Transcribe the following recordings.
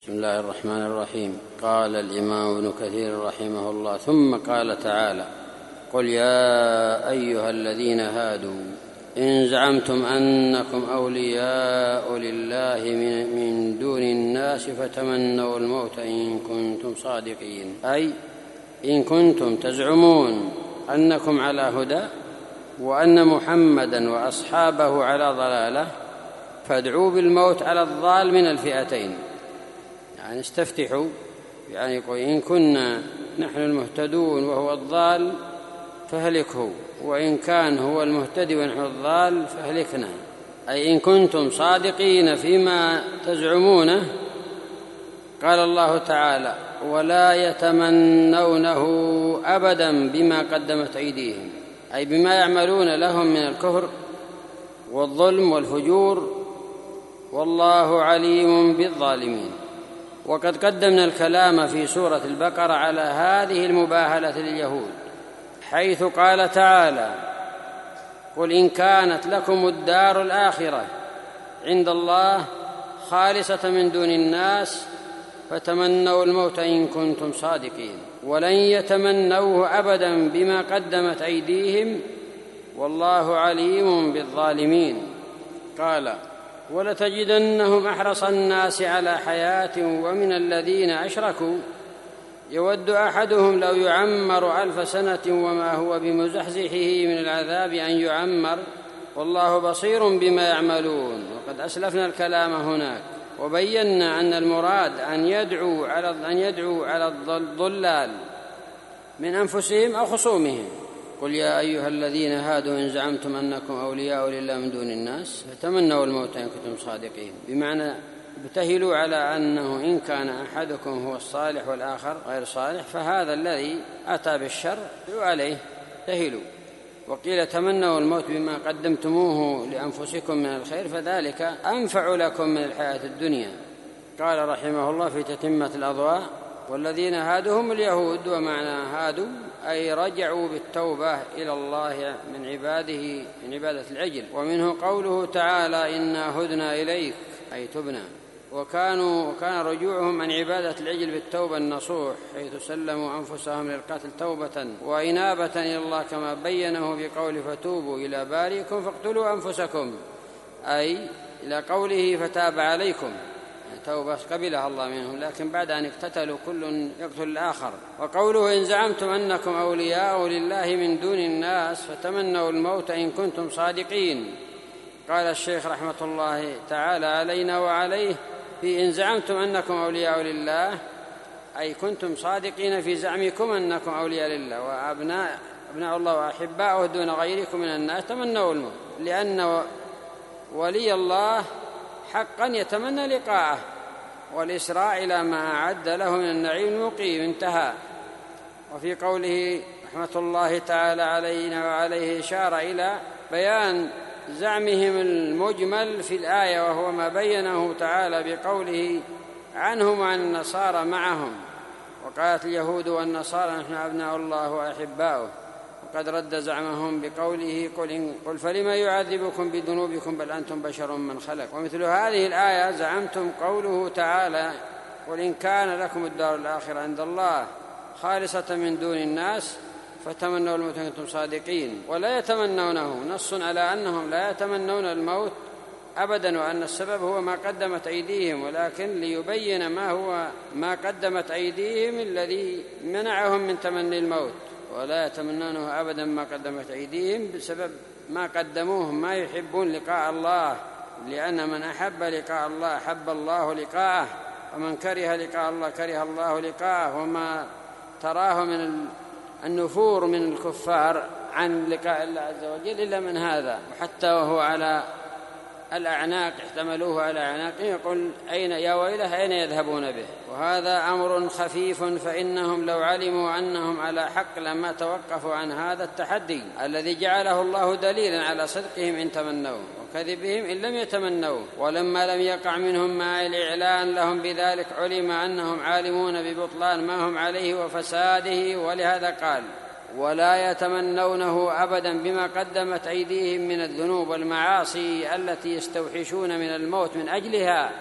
بسم الله الرحمن الرحيم. قال الإمام ابن كثير رحمه الله: ثم قال تعالى: قل يا أيها الذين هادوا إن زعمتم أنكم أولياء لله من دون الناس فتمنوا الموت إن كنتم صادقين، أي إن كنتم تزعمون أنكم على هدى وأن محمدا وأصحابه على ضلالة فادعوا بالموت على الضال من الفئتين. يعني استفتحوا، يعني يقول إن كنا نحن المهتدون وهو الضال فهلكه، وإن كان هو المهتدي ونحن الضال فهلكنا. أي إن كنتم صادقين فيما تزعمونه. قال الله تعالى: ولا يتمنونه أبدا بما قدمت أيديهم، أي بما يعملون لهم من الكفر والظلم والفجور، والله عليم بالظالمين. وقد قدمنا الكلام في سورة البقرة على هذه المباهلة لليهود، حيث قال تعالى: قل إن كانت لكم الدار الآخرة عند الله خالصة من دون الناس فتمنوا الموت إن كنتم صادقين، ولن يتمنوه أبدا بما قدمت أيديهم والله عليم بالظالمين. قال: ولتجدنهم أحرص الناس على حياة ومن الذين أشركوا يود أحدهم لو يعمر 1000 سنة وما هو بمزحزحه من العذاب أن يعمر والله بصير بما يعملون. وقد أسلفنا الكلام هناك وبينا أن المراد أن يدعوا على الضلال من أنفسهم أو خصومهم. قل يا أيها الذين هادوا إن زعمتم أنكم أولياء لله من دون الناس فتمنوا الموت إن كنتم صادقين، بمعنى ابتهلوا على أنه إن كان أحدكم هو الصالح والآخر غير صالح فهذا الذي أتى بالشر عليه ابتهلوا. وقيل تمنوا الموت بما قدمتموه لأنفسكم من الخير فذلك أنفع لكم من الحياة الدنيا. قال رحمه الله في تتمة الأضواء: والذين هادوا هم اليهود، ومعنى هادوا أي رجعوا بالتوبة إلى الله من عبادة العجل. ومنه قوله تعالى: إنا هدنا إليك، أي تبنا. وكان رجوعهم عن عبادة العجل بالتوبة النصوح، حيث سلموا أنفسهم للقتل توبة وإنابة إلى الله، كما بينه بقول: فتوبوا إلى بارئكم فاقتلوا أنفسكم، أي إلى قوله فتاب عليكم، توبة قبلها الله منهم، لكن بعد أن اقتتلوا كل يقتل الآخر. وقوله: إن زعمتم أنكم أولياء لله من دون الناس فتمنوا الموت إن كنتم صادقين. قال الشيخ رحمة الله تعالى علينا وعليه في إن زعمتم أنكم أولياء لله، أي كنتم صادقين في زعمكم أنكم أولياء لله وأبناء الله وأحباؤه دون غيركم من الناس تمنوا الموت، لأن ولي الله حقا يتمنى لقاءه والإسراع إلى ما أعد له من النعيم المقيم. انتهى. وفي قوله رحمة الله تعالى علينا وعليه إشارة إلى بيان زعمهم المجمل في الآية، وهو ما بينه تعالى بقوله عنهم وعن النصارى معهم. وقالت اليهود والنصارى نحن أبناء الله وأحباؤه، وقد رد زعمهم بقوله: قل فلما يعذبكم بذنوبكم بل أنتم بشر من خلق. ومثل هذه الآية زعمتم قوله تعالى: قل إن كان لكم الدار الآخرة عند الله خالصة من دون الناس فتمنوا الموت إن كنتم صادقين. ولا يتمنونه، نص على أنهم لا يتمنون الموت أبدا، وأن السبب هو ما قدمت أيديهم، ولكن ليبين ما هو ما قدمت أيديهم الذي منعهم من تمني الموت. ولا يتمنونه أبدا ما قدمت أيديهم بسبب ما قدموه، ما يحبون لقاء الله، لأن من أحب لقاء الله أحب الله لقاءه، ومن كره لقاء الله كره الله لقاءه. وما تراه من النفور من الكفار عن لقاء الله عز وجل إلا من هذا، وحتى وهو على الأعناق احتملوه على أعناقهم يقول: أين يا ويله أين يذهبون به؟ وهذا أمر خفيف، فإنهم لو علموا أنهم على حق لما توقفوا عن هذا التحدي الذي جعله الله دليلا على صدقهم إن تمنوه وكذبهم إن لم يتمنوه. ولما لم يقع منهم مع الإعلان لهم بذلك علم أنهم عالمون ببطلان ما هم عليه وفساده، ولهذا قال: ولا يتمنونه أبدا بما قدمت أيديهم من الذنوب والمعاصي التي يستوحشون من الموت من أجلها،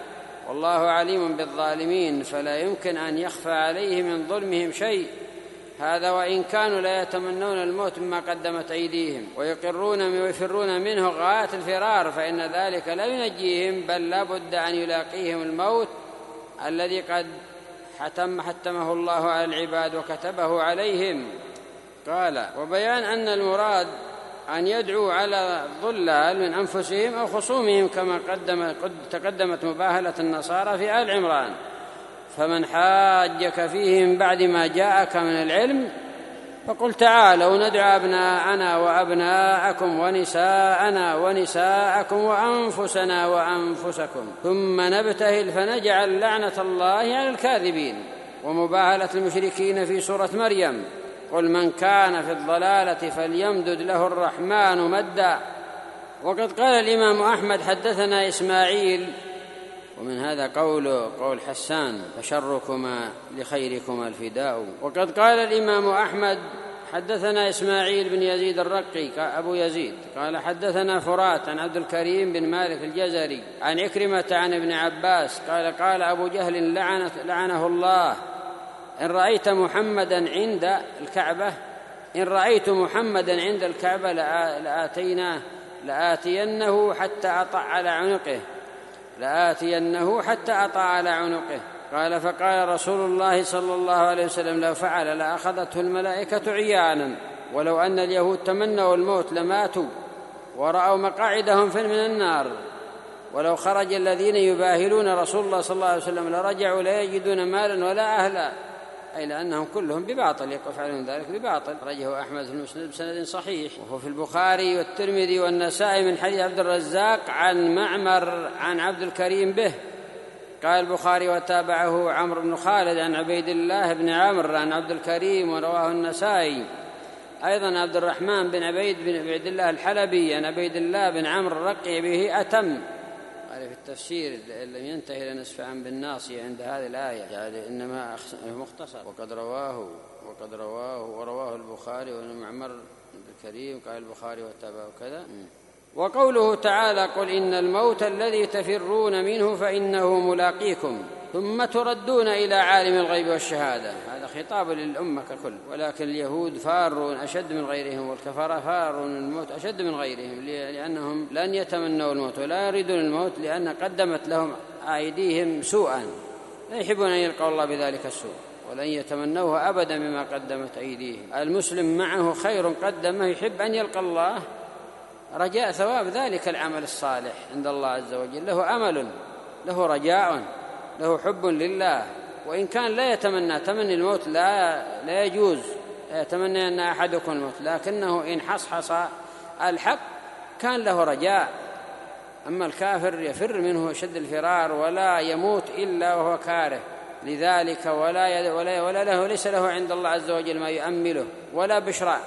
والله عليم بالظالمين فلا يمكن أن يخفى عليه من ظلمهم شيء. هذا وإن كانوا لا يتمنون الموت مما قدمت أيديهم ويقرون ويفرون منه غاية الفرار، فإن ذلك لا ينجيهم، بل لا بد أن يلاقيهم الموت الذي قد حتمه الله على العباد وكتبه عليهم. قال: وبيان أن المراد أن يدعوا على الضلال من أنفسهم أو خصومهم، كما تقدمت مباهلة النصارى في آل عمران: فمن حاجك فيه من بعد ما جاءك من العلم فقل تعالوا ندعو أبناءنا وأبناءكم ونساءنا ونساءكم وأنفسنا وأنفسكم ثم نبتهل فنجعل لعنة الله على الكاذبين. ومباهلة المشركين في سورة مريم: قل من كان في الضلالة فليمدد له الرحمن مدا. وقد قال الإمام أحمد: حدثنا إسماعيل، ومن هذا قول حسان: فشركما لخيركما الفداء. وقد قال الإمام أحمد: حدثنا إسماعيل بن يزيد الرقي أبو يزيد قال: حدثنا فرات عن عبد الكريم بن مالك الجزري عن عكرمة عن ابن عباس قال: قال أبو جهل لعنه الله: إن رأيت محمدا عند الكعبة لآتينه حتى أطع على عنقه. قال: فقال رسول الله صلى الله عليه وسلم: لو فعل لأخذته الملائكة عيانا، ولو أن اليهود تمنوا الموت لماتوا ورأوا مقاعدهم من النار، ولو خرج الذين يباهلون رسول الله صلى الله عليه وسلم لرجعوا لا يجدون مالا ولا أهلا، أي لأنهم كلهم بباطل يفعلون ذلك بباطل. رجه أحمد في المسند بسند صحيح، وهو في البخاري والترمذي والنسائي من حديث عبد الرزاق عن معمر عن عبد الكريم به. قال البخاري: وتابعه عمرو بن خالد عن عبيد الله بن عمرو عن عبد الكريم، ورواه النسائي أيضا عبد الرحمن بن عبيد الله الحلبي عن عبيد الله بن عمرو الرقي به أتم. قال في التفسير: لم ينتهي لنسفعا بالناصية عند هذه الآية، يعني إنما مختصر. ورواه البخاري ومعمر عبد الكريم. قال البخاري وتابعه كذا. وقوله تعالى: قل إن الموت الذي تفرون منه فإنه ملاقيكم ثم تردون إلى عالم الغيب والشهادة. هذا خطاب للأمة ككل، ولكن اليهود فارون أشد من غيرهم، والكفار فارون الموت أشد من غيرهم، لأنهم لن يتمنوا الموت ولا يريدون الموت، لأن قدمت لهم أيديهم سوءا، لا يحبون أن يلقوا الله بذلك السوء، ولن يتمنوه أبدا بما قدمت أيديهم. المسلم معه خير قدمه يحب أن يلقى الله رجاء ثواب ذلك العمل الصالح عند الله عز وجل، له أمل، له رجاء، له حب لله. وإن كان لا يتمنى تمني الموت لا يجوز، يتمنى أن أحدكم الموت، لكنه إن حصحص الحق كان له رجاء. أما الكافر يفر منه شد الفرار ولا يموت إلا وهو كاره لذلك، ولا له ليس له عند الله عز وجل ما يؤمله ولا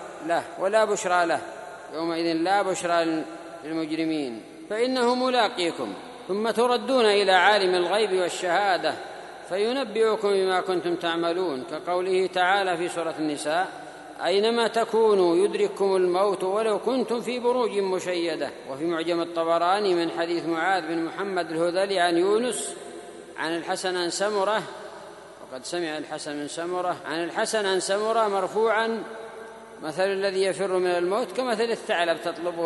بشرى له يومئذ لا بشرى للمجرمين. فإنه ملاقيكم ثم تردون إلى عالم الغيب والشهادة فينبئكم بما كنتم تعملون، كقوله تعالى في سورة النساء: أينما تكونوا يدرككم الموت ولو كنتم في بروج مشيدة. وفي معجم الطبراني من حديث معاذ بن محمد الهذلي عن يونس عن الحسن عن سمرة، وقد سمع الحسن من سمرة عن الحسن عن سمرة مرفوعا: مثل الذي يفر من الموت كمثل الثعلب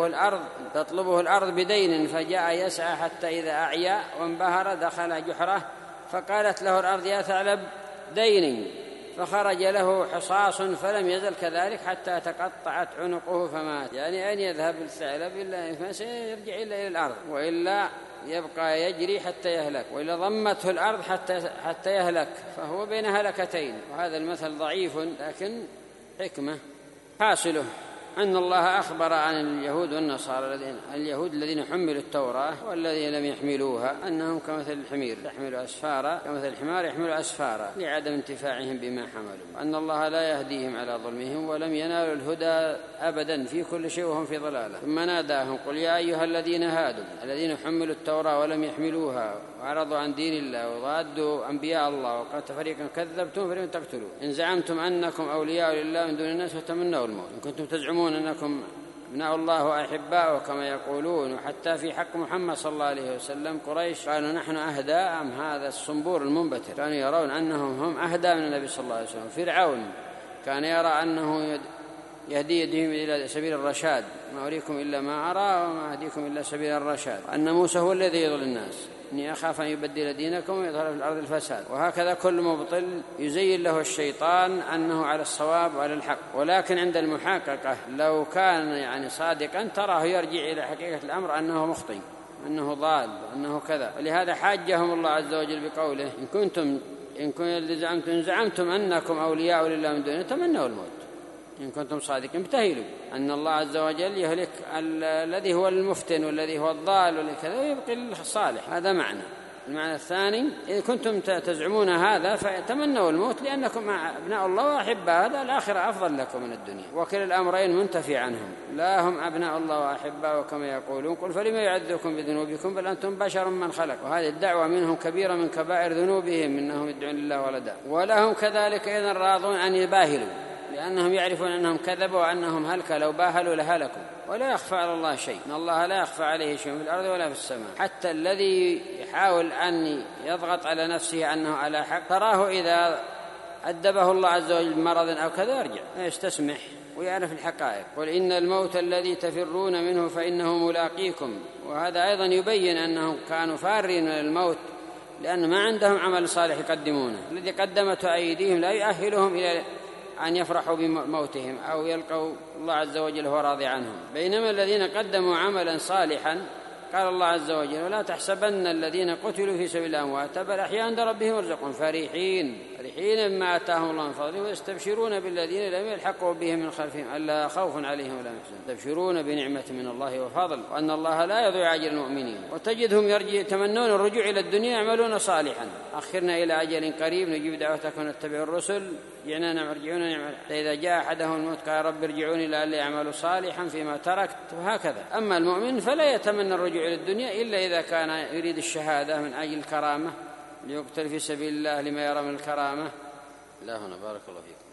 تطلبه الأرض بدين، فجاء يسعى حتى إذا أعيا وانبهر دخل جحره، فقالت له الأرض: يا ثعلب ديني، فخرج له حصاص فلم يزل كذلك حتى تقطعت عنقه فمات. يعني أين يذهب الثعلب إلا ما سيرجع إلى الأرض، وإلا يبقى يجري حتى يهلك، وإلا ضمته الأرض حتى يهلك، فهو بين هلكتين. وهذا المثل ضعيف لكن حكمة. حاصله أن الله أخبر عن اليهود والنصارى اليهود الذين حملوا التوراة والذين لم يحملوها أنهم كمثل الحمير يحمل أسفارا، كمثل الحمار يحمل أسفارا، لعدم انتفاعهم بما حملوا، أن الله لا يهديهم على ظلمهم ولم ينالوا الهدى أبدا في كل شيء وهم في ضلالة. ثم ناداهم: قل يا أيها الذين هادوا الذين حملوا التوراة ولم يحملوها وأعرضوا عن دين الله وضادوا أنبياء الله وقالت فريقا كذبتم فريقا تقتلون إن زعمتم أنكم أولياء لله من دون الناس وتمنوا الموت إن كنتم تزعمون أبناء الله وأحباؤه كما يقولون. وحتى في حق محمد صلى الله عليه وسلم قريش قالوا نحن أهدى أم هذا الصنبور المنبتر، كانوا يرون أنهم هم أهدى من النبي صلى الله عليه وسلم. فرعون كان يرى أنه يهدي يدهم إلى سبيل الرشاد، ما أريكم إلا ما أرى وما أهديكم إلا سبيل الرشاد، أن موسى هو الذي يضل الناس، إني أخاف أن يبدل دينكم ويظهر في الأرض الفساد. وهكذا كل مبطل يزين له الشيطان أنه على الصواب وعلى الحق، ولكن عند المحققة لو كان صادقا تراه يرجع إلى حقيقة الأمر أنه مخطئ، أنه ضال، أنه كذا. ولهذا حاجهم الله عز وجل بقوله إن كنتم زعمتم أنكم أولياء لله من دونه تمنوا الموت إن كنتم صادقين. ابتهلوا أن الله عز وجل يهلك الذي هو المفتن والذي هو الضال والكذا ويبقي الصالح. هذا معنى. المعنى الثاني إذا كنتم تزعمون هذا فتمنوا الموت لأنكم أبناء الله وأحباء، هذا الآخرة أفضل لكم من الدنيا. وكل الأمرين منتفي عنهم، لا هم أبناء الله وأحباء كما يقولون. قل فلما يعذبكم بذنوبكم بل أنتم بشر من خلق. وهذه الدعوة منهم كبيرة من كبائر ذنوبهم إنهم يدعون لله ولدا. ولهم كذلك إذن راضون أن يباهلوا لأنهم يعرفون أنهم كذبوا وأنهم هلكوا، لو باهلوا لهلكوا. ولا يخفى على الله شيء، إن الله لا يخفى عليه شيء في الأرض ولا في السماء. حتى الذي يحاول أن يضغط على نفسه أنه على حق تراه إذا أدبه الله عز وجل بمرض أو كذا يرجع يستسمح ويعرف الحقائق. قل إن الموت الذي تفرون منه فإنه ملاقيكم. وهذا أيضا يبين أنهم كانوا فارين من الموت لأن ما عندهم عمل صالح يقدمونه. الذي قدمته أيديهم لا يؤهلهم إلى أن يفرحوا بموتهم أو يلقوا الله عز وجل هو راضي عنهم. بينما الذين قدموا عملا صالحا قال الله عز وجل ولا تحسبن الذين قتلوا في سبيل الله أمواتا بل أحياء عند ربهم يرزقون فرحين بما آتاهم الله من فضله ويستبشرون بالذين لم يلحقوا بهم من خلفهم ألا خوف عليهم ولا هم يحزنون يستبشرون بنعمة من الله وفضل وأن الله لا يضيع أجر المؤمنين. وتجدهم يتمنون الرجوع إلى الدنيا يعملون صالحا أخرنا إلى أجل قريب نجيب دعوتك ونتبع الرسل ارجعونا إذا جاء أحدهم الموت قال رب ارجعوني لعلي أعمل صالحا فيما تركت. وهكذا. أما المؤمن فلا يتمنى الرجوع إلى الدنيا إلا إذا كان يريد الشهادة من أجل الكرامة ليقتل في سبيل الله لما يرى من الكرامة. لا هنا بارك الله فيك.